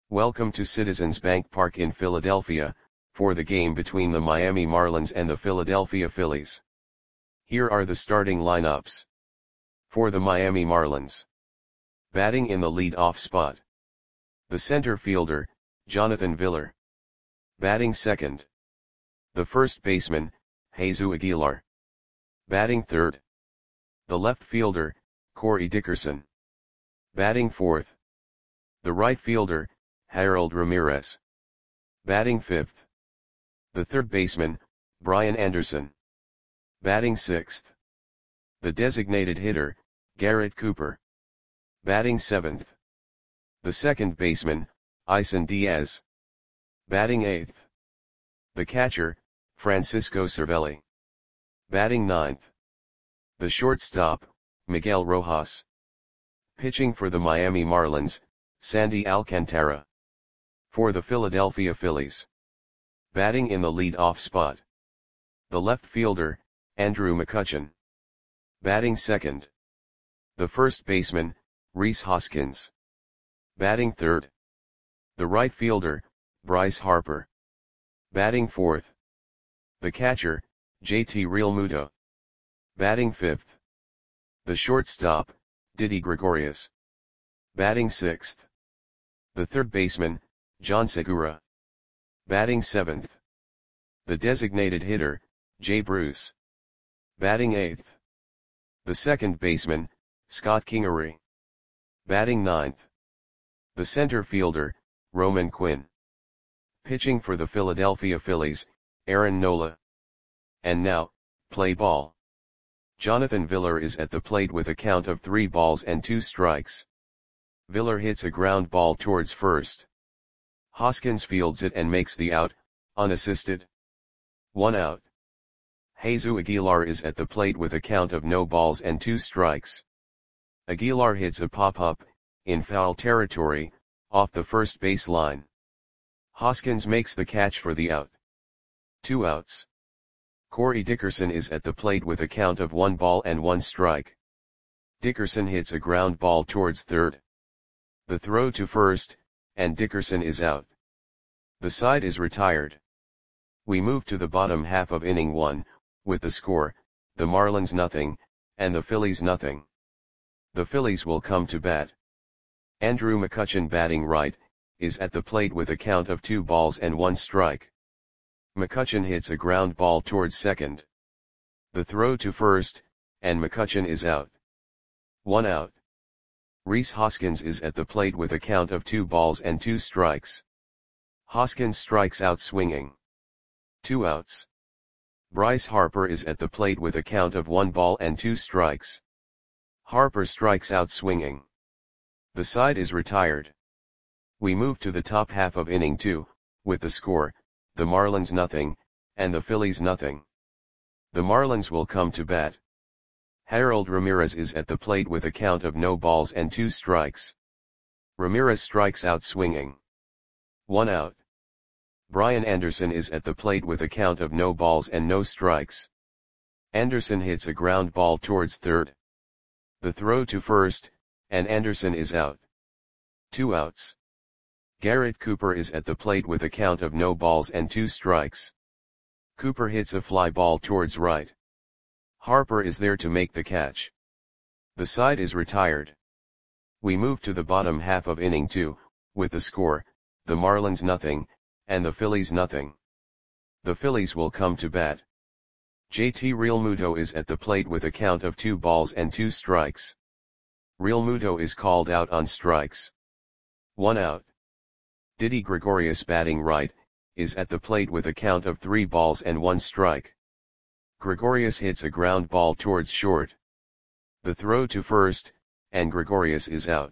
Welcome to Citizens Bank Park in Philadelphia, for the game between the Miami Marlins and the Philadelphia Phillies. Here are the starting lineups. For the Miami Marlins. Batting in the lead-off spot. The center fielder, Jonathan Villar. Batting second. The first baseman, Jesus Aguilar. Batting third. The left fielder, Corey Dickerson. Batting fourth. The right fielder, Harold Ramirez. Batting fifth. The third baseman, Brian Anderson. Batting sixth. The designated hitter, Garrett Cooper. Batting seventh. The second baseman, Isan Diaz. Batting eighth. The catcher, Francisco Cervelli. Batting ninth. The shortstop, Miguel Rojas. Pitching for the Miami Marlins, Sandy Alcantara. For the Philadelphia Phillies. Batting in the lead-off spot. The left fielder, Andrew McCutchen. Batting second. The first baseman, Rhys Hoskins. Batting third. The right fielder, Bryce Harper. Batting fourth. The catcher, JT Realmuto. Batting fifth. The shortstop, Didi Gregorius. Batting sixth. The third baseman, John Segura. Batting seventh. The designated hitter, Jay Bruce. Batting eighth. The second baseman, Scott Kingery. Batting ninth. The center fielder, Roman Quinn. Pitching for the Philadelphia Phillies, Aaron Nola. And now, play ball. Jonathan Villar is at the plate with a count of 3 balls and 2 strikes. Villar hits a ground ball towards first. Hoskins fields it and makes the out, unassisted. 1 out. Jesus Aguilar is at the plate with a count of no balls and 2 strikes. Aguilar hits a pop-up, in foul territory, off the first base line. Hoskins makes the catch for the out. 2 outs. Corey Dickerson is at the plate with a count of 1 ball and 1 strike. Dickerson hits a ground ball towards third. The throw to first, and Dickerson is out. The side is retired. We move to the bottom half of inning 1, with the score, the Marlins 0, and the Phillies 0. The Phillies will come to bat. Andrew McCutchen batting right, is at the plate with a count of 2 balls and 1 strike. McCutchen hits a ground ball towards second. The throw to first, and McCutchen is out. 1 out. Rhys Hoskins is at the plate with a count of 2 balls and 2 strikes. Hoskins strikes out swinging. 2 outs. Bryce Harper is at the plate with a count of 1 ball and 2 strikes. Harper strikes out swinging. The side is retired. We move to the top half of inning 2, with the score, the Marlins 0, and the Phillies 0. The Marlins will come to bat. Harold Ramirez is at the plate with a count of no balls and 2 strikes. Ramirez strikes out swinging. 1 out. Brian Anderson is at the plate with a count of no balls and no strikes. Anderson hits a ground ball towards third. The throw to first, and Anderson is out. 2 outs. Garrett Cooper is at the plate with a count of no balls and 2 strikes. Cooper hits a fly ball towards right. Harper is there to make the catch. The side is retired. We move to the bottom half of inning 2, with the score, the Marlins 0, and the Phillies 0. The Phillies will come to bat. JT Realmuto is at the plate with a count of 2 balls and 2 strikes. Realmuto is called out on strikes. 1 out. Didi Gregorius batting right, is at the plate with a count of 3 balls and 1 strike. Gregorius hits a ground ball towards short. The throw to first, and Gregorius is out.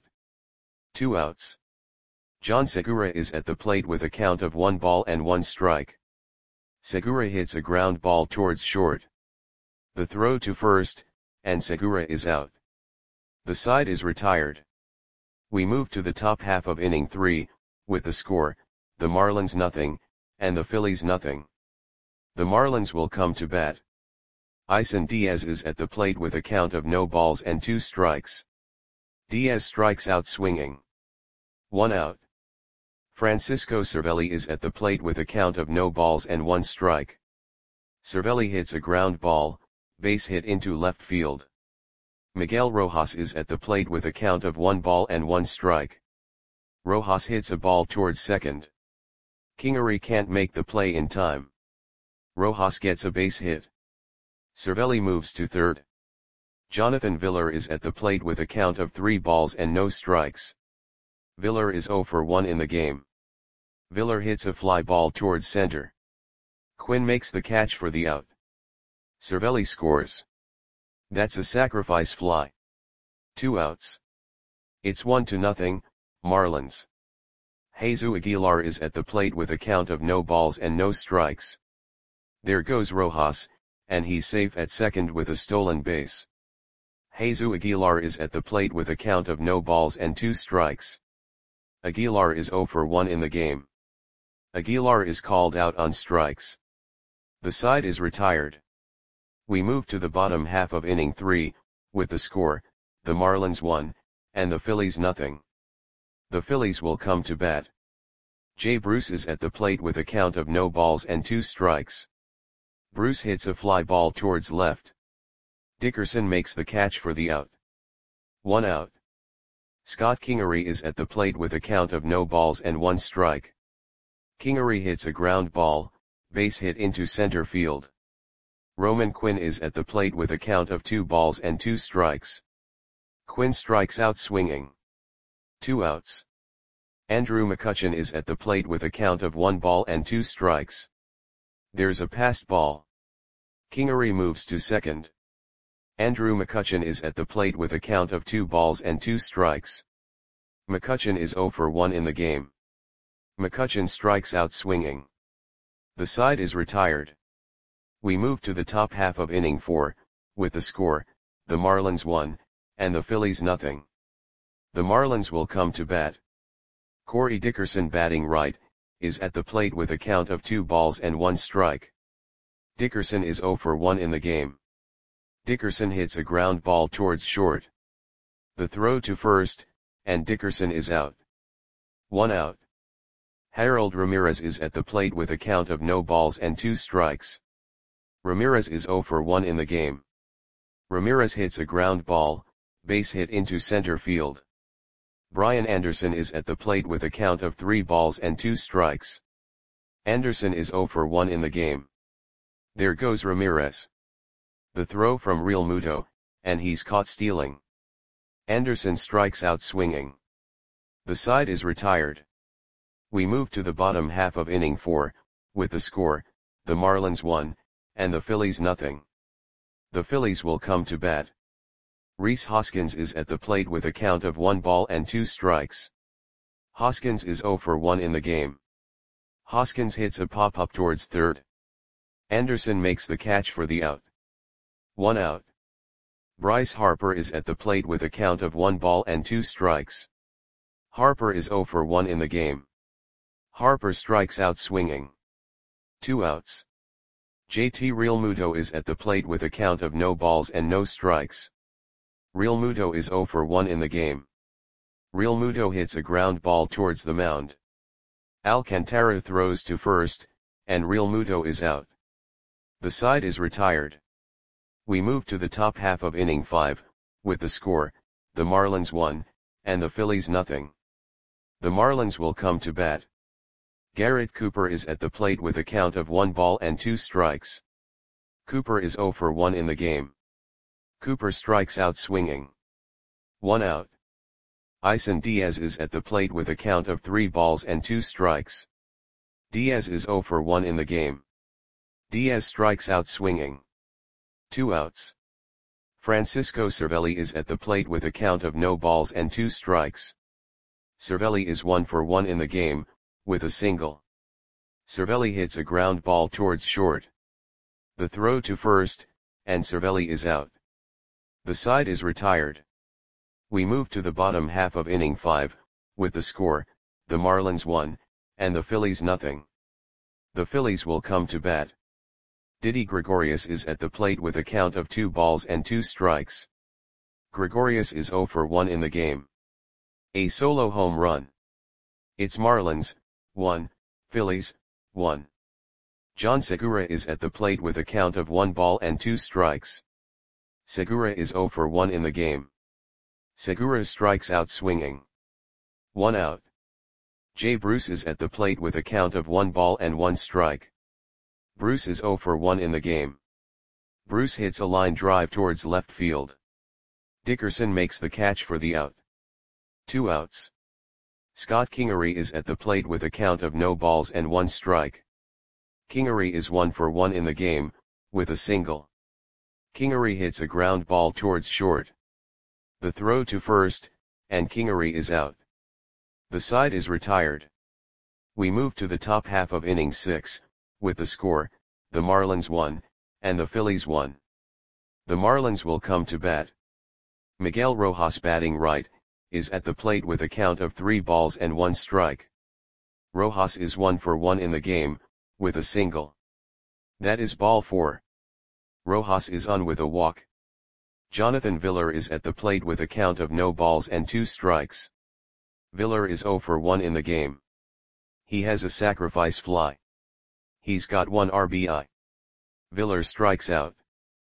2 outs. John Segura is at the plate with a count of 1 ball and 1 strike. Segura hits a ground ball towards short. The throw to first, and Segura is out. The side is retired. We move to the top half of inning 3, with the score, the Marlins 0, and the Phillies 0. The Marlins will come to bat. Isan Diaz is at the plate with a count of no balls and 2 strikes. Diaz strikes out swinging. 1 out. Francisco Cervelli is at the plate with a count of no balls and 1 strike. Cervelli hits a ground ball, base hit into left field. Miguel Rojas is at the plate with a count of 1 ball and 1 strike. Rojas hits a ball towards second. Kingery can't make the play in time. Rojas gets a base hit. Cervelli moves to third. Jonathan Villar is at the plate with a count of 3 balls and no strikes. Villar is 0 for 1 in the game. Villar hits a fly ball towards center. Quinn makes the catch for the out. Cervelli scores. That's a sacrifice fly. 2 outs. It's 1-0, Marlins. Jesus Aguilar is at the plate with a count of no balls and no strikes. There goes Rojas, and he's safe at second with a stolen base. Jesus Aguilar is at the plate with a count of no balls and 2 strikes. Aguilar is 0 for 1 in the game. Aguilar is called out on strikes. The side is retired. We move to the bottom half of inning 3, with the score, the Marlins 1, and the Phillies 0. The Phillies will come to bat. Jay Bruce is at the plate with a count of no balls and 2 strikes. Bruce hits a fly ball towards left. Dickerson makes the catch for the out. 1 out. Scott Kingery is at the plate with a count of no balls and 1 strike. Kingery hits a ground ball, base hit into center field. Roman Quinn is at the plate with a count of 2 balls and 2 strikes. Quinn strikes out swinging. 2 outs. Andrew McCutchen is at the plate with a count of 1 ball and 2 strikes. There's a passed ball. Kingery moves to second. Andrew McCutchen is at the plate with a count of 2 balls and 2 strikes. McCutchen is 0 for 1 in the game. McCutchen strikes out swinging. The side is retired. We move to the top half of inning 4, with the score, the Marlins 1, and the Phillies 0. The Marlins will come to bat. Corey Dickerson, batting right, is at the plate with a count of 2 balls and 1 strike. Dickerson is 0 for 1 in the game. Dickerson hits a ground ball towards short. The throw to first, and Dickerson is out. 1 out. Harold Ramirez is at the plate with a count of no balls and 2 strikes. Ramirez is 0 for 1 in the game. Ramirez hits a ground ball, base hit into center field. Brian Anderson is at the plate with a count of 3 balls and 2 strikes. Anderson is 0 for 1 in the game. There goes Ramirez. The throw from Real Muto, and he's caught stealing. Anderson strikes out swinging. The side is retired. We move to the bottom half of inning 4, with the score, the Marlins 1, and the Phillies 0. The Phillies will come to bat. Rhys Hoskins is at the plate with a count of 1 ball and 2 strikes. Hoskins is 0 for 1 in the game. Hoskins hits a pop-up towards third. Anderson makes the catch for the out. 1 out. Bryce Harper is at the plate with a count of 1 ball and 2 strikes. Harper is 0 for 1 in the game. Harper strikes out swinging. 2 outs. JT Realmuto is at the plate with a count of no balls and no strikes. Realmuto is 0 for 1 in the game. Realmuto hits a ground ball towards the mound. Alcantara throws to first, and Realmuto is out. The side is retired. We move to the top half of inning 5, with the score, the Marlins 1, and the Phillies 0. The Marlins will come to bat. Garrett Cooper is at the plate with a count of 1 ball and 2 strikes. Cooper is 0 for 1 in the game. Cooper strikes out swinging. 1 out. Isan Diaz is at the plate with a count of 3 balls and 2 strikes. Diaz is 0 for 1 in the game. Diaz strikes out swinging. 2 outs. Francisco Cervelli is at the plate with a count of no balls and 2 strikes. Cervelli is 1 for 1 in the game, with a single. Cervelli hits a ground ball towards short. The throw to first, and Cervelli is out. The side is retired. We move to the bottom half of inning 5, with the score, the Marlins 1, and the Phillies 0. The Phillies will come to bat. Didi Gregorius is at the plate with a count of 2 balls and 2 strikes. Gregorius is 0 for 1 in the game. A solo home run. It's Marlins, 1, Phillies, 1. John Segura is at the plate with a count of 1 ball and 2 strikes. Segura is 0 for 1 in the game. Segura strikes out swinging. 1 out. Jay Bruce is at the plate with a count of 1 ball and 1 strike. Bruce is 0 for 1 in the game. Bruce hits a line drive towards left field. Dickerson makes the catch for the out. 2 outs. Scott Kingery is at the plate with a count of no balls and 1 strike. Kingery is 1 for 1 in the game, with a single. Kingery hits a ground ball towards short. The throw to first, and Kingery is out. The side is retired. We move to the top half of inning 6, with the score, the Marlins 1, and the Phillies 1. The Marlins will come to bat. Miguel Rojas, batting right, is at the plate with a count of 3 balls and 1 strike. Rojas is 1 for 1 in the game, with a single. That is ball 4. Rojas is on with a walk. Jonathan Villar is at the plate with a count of no balls and 2 strikes. Villar is 0 for 1 in the game. He has a sacrifice fly. He's got 1 RBI. Villar strikes out.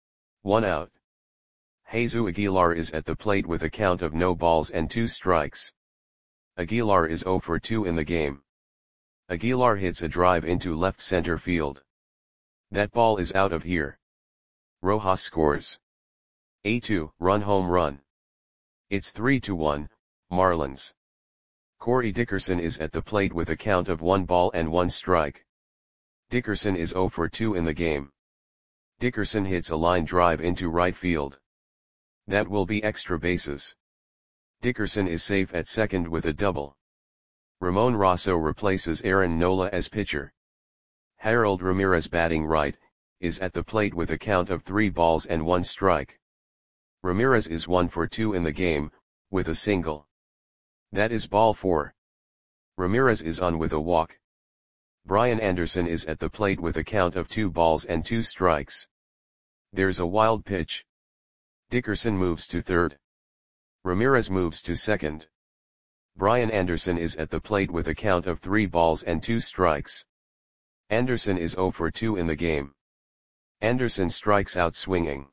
1 out. Jesus Aguilar is at the plate with a count of no balls and 2 strikes. Aguilar is 0 for 2 in the game. Aguilar hits a drive into left center field. That ball is out of here. Rojas scores. A 2-run home run. It's 3-1, Marlins. Corey Dickerson is at the plate with a count of 1 ball and 1 strike. Dickerson is 0 for 2 in the game. Dickerson hits a line drive into right field. That will be extra bases. Dickerson is safe at second with a double. Ramon Rosso replaces Aaron Nola as pitcher. Harold Ramirez, batting right, is at the plate with a count of 3 balls and 1 strike. Ramirez is 1 for 2 in the game, with a single. That is ball 4. Ramirez is on with a walk. Brian Anderson is at the plate with a count of 2 balls and 2 strikes. There's a wild pitch. Dickerson moves to third. Ramirez moves to second. Brian Anderson is at the plate with a count of 3 balls and 2 strikes. Anderson is 0 for 2 in the game. Anderson strikes out swinging.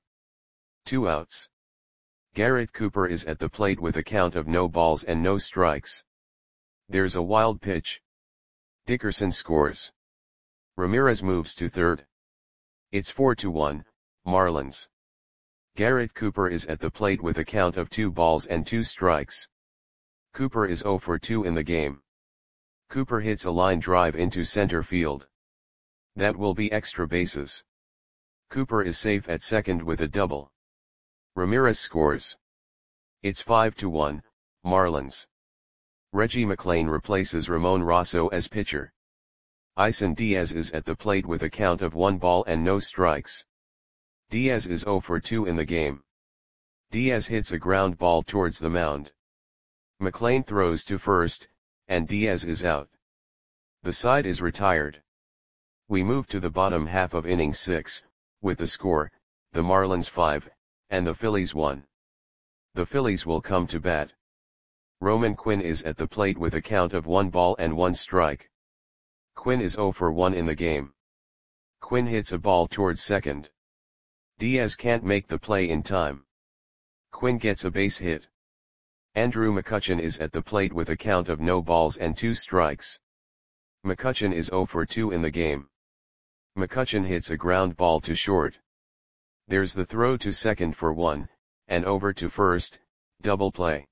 2 outs. Garrett Cooper is at the plate with a count of no balls and no strikes. There's a wild pitch. Dickerson scores. Ramirez moves to third. It's 4-1, Marlins. Garrett Cooper is at the plate with a count of 2 balls and 2 strikes. Cooper is 0 for 2 in the game. Cooper hits a line drive into center field. That will be extra bases. Cooper is safe at second with a double. Ramirez scores. It's 5-1, Marlins. Reggie McClain replaces Ramon Rosso as pitcher. Isan Diaz is at the plate with a count of 1 ball and no strikes. Diaz is 0 for 2 in the game. Diaz hits a ground ball towards the mound. McClain throws to first, and Diaz is out. The side is retired. We move to the bottom half of inning 6, with the score, the Marlins 5, and the Phillies 1. The Phillies will come to bat. Roman Quinn is at the plate with a count of 1 ball and 1 strike. Quinn is 0 for 1 in the game. Quinn hits a ball towards second. Diaz can't make the play in time. Quinn gets a base hit. Andrew McCutchen is at the plate with a count of no balls and 2 strikes. McCutchen is 0 for 2 in the game. McCutchen hits a ground ball to short. There's the throw to second for 1, and over to first, double play.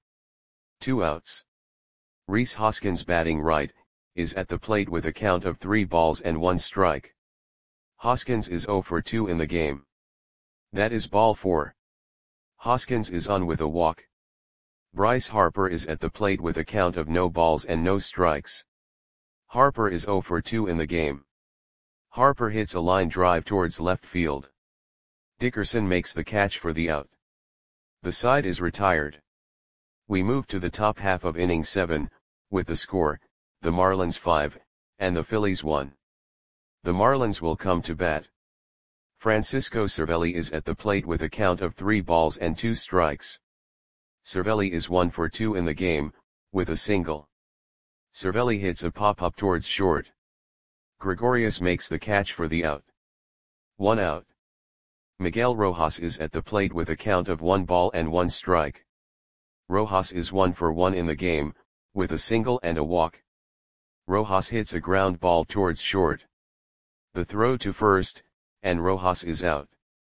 2 outs. Rhys Hoskins, batting right, is at the plate with a count of 3 balls and 1 strike. Hoskins is 0 for 2 in the game. That is ball 4. Hoskins is on with a walk. Bryce Harper is at the plate with a count of no balls and no strikes. Harper is 0 for 2 in the game. Harper hits a line drive towards left field. Dickerson makes the catch for the out. The side is retired. We move to the top half of inning 7, with the score, the Marlins 5, and the Phillies 1. The Marlins will come to bat. Francisco Cervelli is at the plate with a count of 3 balls and 2 strikes. Cervelli is 1 for 2 in the game, with a single. Cervelli hits a pop-up towards short. Gregorius makes the catch for the out. 1 out. Miguel Rojas is at the plate with a count of 1 ball and 1 strike. Rojas is 1 for 1 in the game, with a single and a walk. Rojas hits a ground ball towards short. The throw to first, and Rojas is out.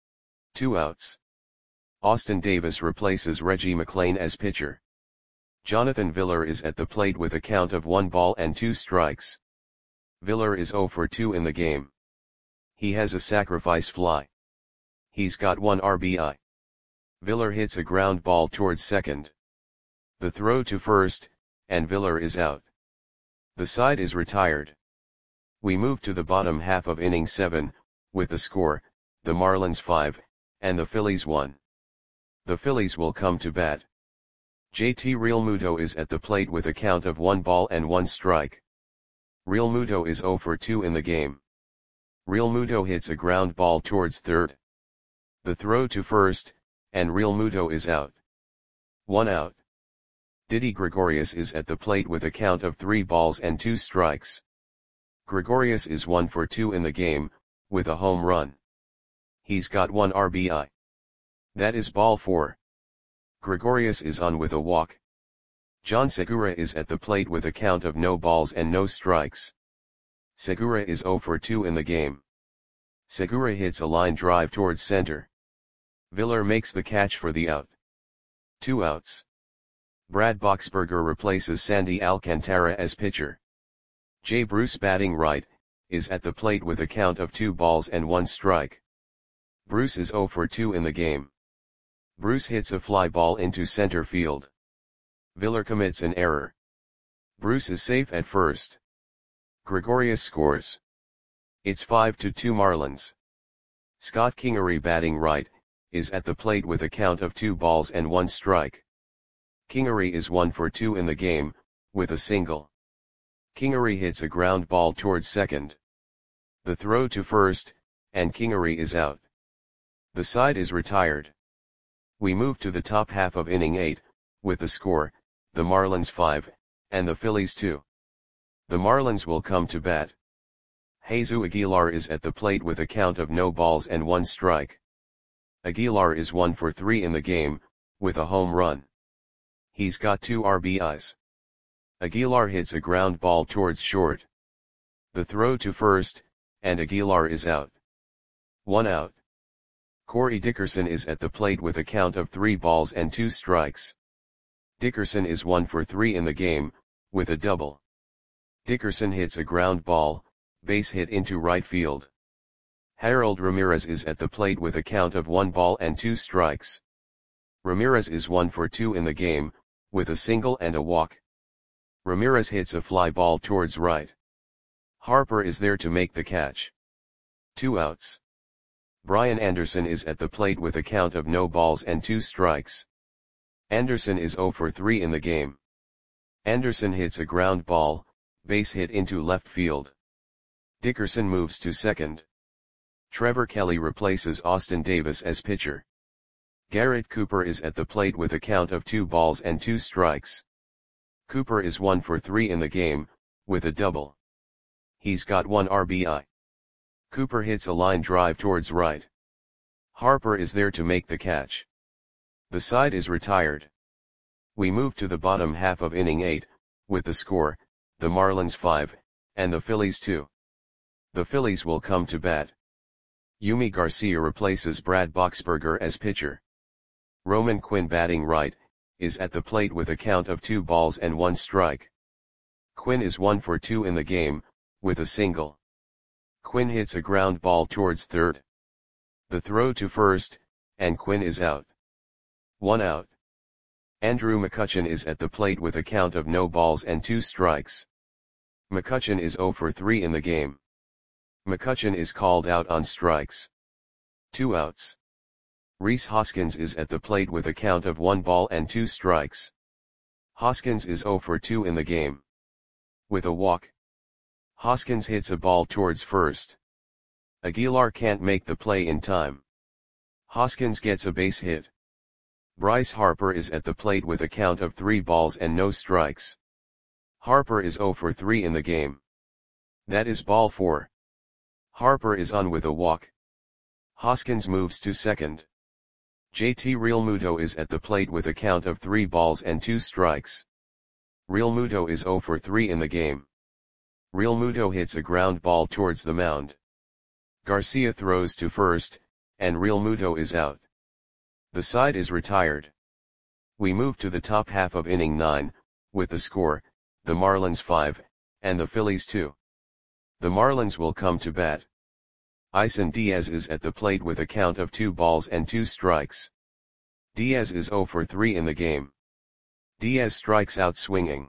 2 outs. Austin Davis replaces Reggie McClain as pitcher. Jonathan Villar is at the plate with a count of 1 ball and 2 strikes. Villar is 0 for 2 in the game. He has a sacrifice fly. He's got 1 RBI. Villar hits a ground ball towards second. The throw to first, and Villar is out. The side is retired. We move to the bottom half of inning 7, with the score, the Marlins 5, and the Phillies 1. The Phillies will come to bat. JT Realmuto is at the plate with a count of 1 ball and 1 strike. Realmuto is 0 for 2 in the game. Realmuto hits a ground ball towards third. The throw to first, and Realmuto is out. 1 out. Didi Gregorius is at the plate with a count of 3 balls and 2 strikes. Gregorius is 1 for 2 in the game, with a home run. He's got 1 RBI. That is ball 4. Gregorius is on with a walk. John Segura is at the plate with a count of no balls and no strikes. Segura is 0 for 2 in the game. Segura hits a line drive towards center. Villar makes the catch for the out. 2 outs. Brad Boxberger replaces Sandy Alcantara as pitcher. Jay Bruce, batting right, is at the plate with a count of 2 balls and 1 strike. Bruce is 0 for 2 in the game. Bruce hits a fly ball into center field. Villar commits an error. Bruce is safe at first. Gregorius scores. It's 5-2 Marlins. Scott Kingery, batting right, is at the plate with a count of 2 balls and 1 strike. Kingery is 1 for 2 in the game, with a single. Kingery hits a ground ball towards second. The throw to first, and Kingery is out. The side is retired. We move to the top half of inning 8, with the score, the Marlins 5, and the Phillies 2. The Marlins will come to bat. Jesus Aguilar is at the plate with a count of no balls and 1 strike. Aguilar is 1 for 3 in the game, with a home run. He's got 2 RBIs. Aguilar hits a ground ball towards short. The throw to first, and Aguilar is out. 1 out. Corey Dickerson is at the plate with a count of 3 balls and 2 strikes. Dickerson is 1 for 3 in the game, with a double. Dickerson hits a ground ball, base hit into right field. Harold Ramirez is at the plate with a count of 1 ball and 2 strikes. Ramirez is 1 for 2 in the game, with a single and a walk. Ramirez hits a fly ball towards right. Harper is there to make the catch. 2 outs. Brian Anderson is at the plate with a count of no balls and 2 strikes. Anderson is 0 for 3 in the game. Anderson hits a ground ball, base hit into left field. Dickerson moves to second. Trevor Kelly replaces Austin Davis as pitcher. Garrett Cooper is at the plate with a count of 2 balls and 2 strikes. Cooper is 1 for 3 in the game, with a double. He's got 1 RBI. Cooper hits a line drive towards right. Harper is there to make the catch. The side is retired. We move to the bottom half of inning 8, with the score, the Marlins 5, and the Phillies 2. The Phillies will come to bat. Yumi Garcia replaces Brad Boxberger as pitcher. Roman Quinn, batting right, is at the plate with a count of 2 balls and 1 strike. Quinn is 1 for 2 in the game, with a single. Quinn hits a ground ball towards third. The throw to first, and Quinn is out. 1 out. Andrew McCutchen is at the plate with a count of no balls and 2 strikes. McCutchen is 0 for 3 in the game. McCutchen is called out on strikes. 2 outs. Rhys Hoskins is at the plate with a count of 1 ball and 2 strikes. Hoskins is 0 for 2 in the game. With a walk. Hoskins hits a ball towards first. Aguilar can't make the play in time. Hoskins gets a base hit. Bryce Harper is at the plate with a count of 3 balls and no strikes. Harper is 0 for 3 in the game. That is ball 4. Harper is on with a walk. Hoskins moves to second. JT Realmuto is at the plate with a count of 3 balls and 2 strikes. Realmuto is 0 for 3 in the game. Realmuto hits a ground ball towards the mound. Garcia throws to first, and Realmuto is out. The side is retired. We move to the top half of inning 9, with the score, the Marlins 5, and the Phillies 2. The Marlins will come to bat. Isan Diaz is at the plate with a count of 2 balls and 2 strikes. Diaz is 0 for 3 in the game. Diaz strikes out swinging.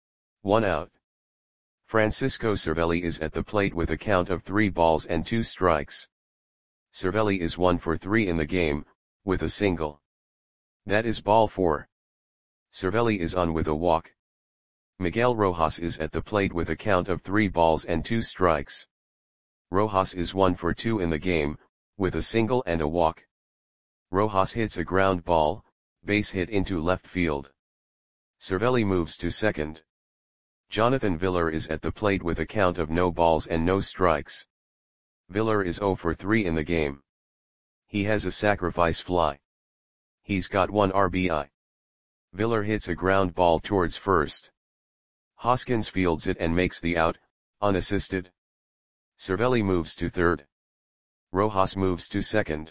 1 out. Francisco Cervelli is at the plate with a count of 3 balls and 2 strikes. Cervelli is 1 for 3 in the game, with a single. That is ball 4. Cervelli is on with a walk. Miguel Rojas is at the plate with a count of 3 balls and 2 strikes. Rojas is 1 for 2 in the game, with a single and a walk. Rojas hits a ground ball, base hit into left field. Cervelli moves to second. Jonathan Villar is at the plate with a count of no balls and no strikes. Villar is 0 for 3 in the game. He has a sacrifice fly. He's got 1 RBI. Villar hits a ground ball towards first. Hoskins fields it and makes the out, unassisted. Cervelli moves to third. Rojas moves to second.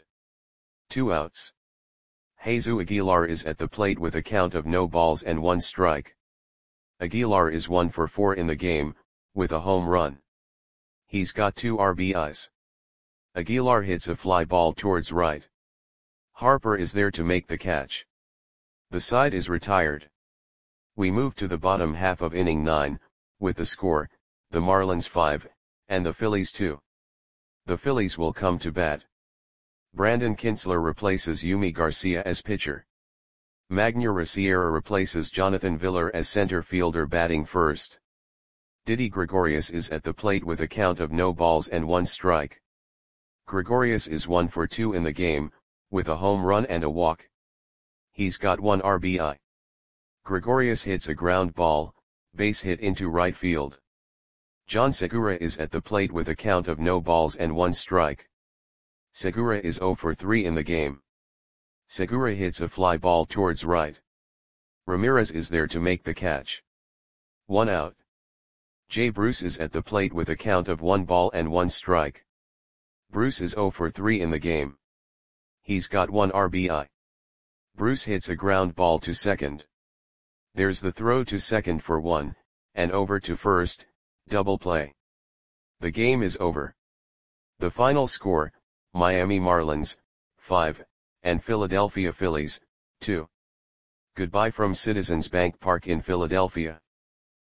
2 outs. Jesus Aguilar is at the plate with a count of no balls and 1 strike. Aguilar is 1 for 4 in the game, with a home run. He's got 2 RBIs. Aguilar hits a fly ball towards right. Harper is there to make the catch. The side is retired. We move to the bottom half of inning 9, with the score, the Marlins 5, and the Phillies 2. The Phillies will come to bat. Brandon Kintzler replaces Yumi Garcia as pitcher. Magneuris Sierra replaces Jonathan Villar as center fielder batting first. Didi Gregorius is at the plate with a count of no balls and 1 strike. Gregorius is 1 for 2 in the game, with a home run and a walk. He's got 1 RBI. Gregorius hits a ground ball, base hit into right field. John Segura is at the plate with a count of no balls and 1 strike. Segura is 0 for 3 in the game. Segura hits a fly ball towards right. Ramirez is there to make the catch. 1 out. Jay Bruce is at the plate with a count of 1 ball and 1 strike. Bruce is 0 for 3 in the game. He's got 1 RBI. Bruce hits a ground ball to second. There's the throw to second for 1, and over to first, double play. The game is over. The final score, Miami Marlins, 5, and Philadelphia Phillies, 2. Goodbye from Citizens Bank Park in Philadelphia.